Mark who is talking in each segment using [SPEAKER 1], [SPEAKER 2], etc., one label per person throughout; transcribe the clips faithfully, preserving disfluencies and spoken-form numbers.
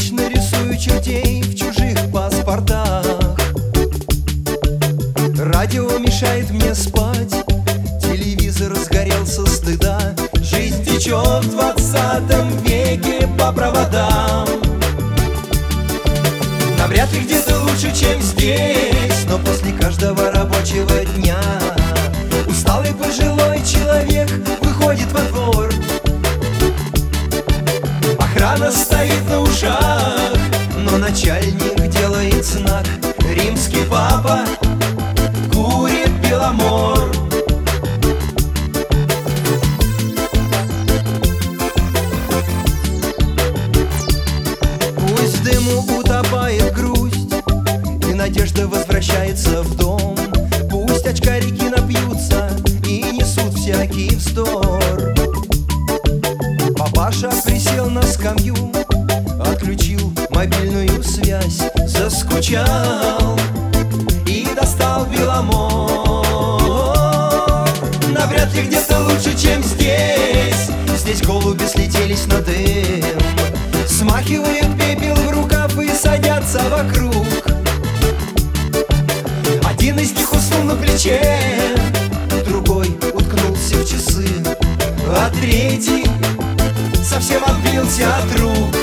[SPEAKER 1] Вечно рисую чертей в чужих паспортах. Радио мешает мне спать, телевизор сгорел со стыда. Жизнь течет в двадцатом веке по проводам. Навряд ли где-то лучше, чем здесь, но после каждого рабочего дня усталый пожилой человек выходит во двор. Охрана стоит на ушах, но начальник делает знак. Римский папа курит Беломор. Пусть в дыму утопает грусть, и надежда возвращается в дом. Пусть очкарики напьются и несут всякий вздор. Папаша присел на скамью, отключил мобильную связь, заскучал и достал Беломор. Навряд ли где-то лучше, чем здесь. Здесь голуби слетелись на дым, смахивают пепел в рукав и садятся вокруг. Один из них уснул на плече, другой уткнулся в часы, а третий совсем отбился от рук.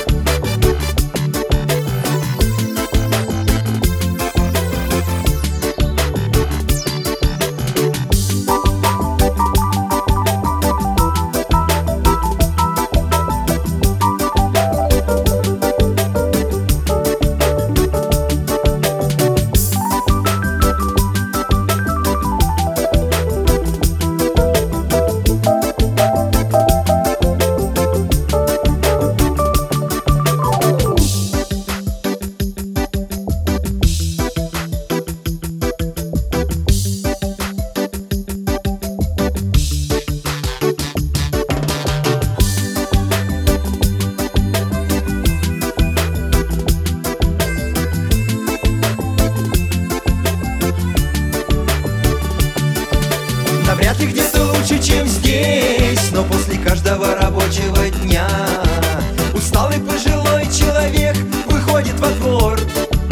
[SPEAKER 1] Навряд ли где-то лучше, чем здесь, но после каждого рабочего дня усталый пожилой человек выходит во двор.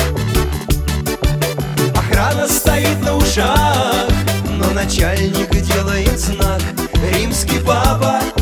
[SPEAKER 1] Охрана стоит на ушах, но начальник делает знак. Римский папа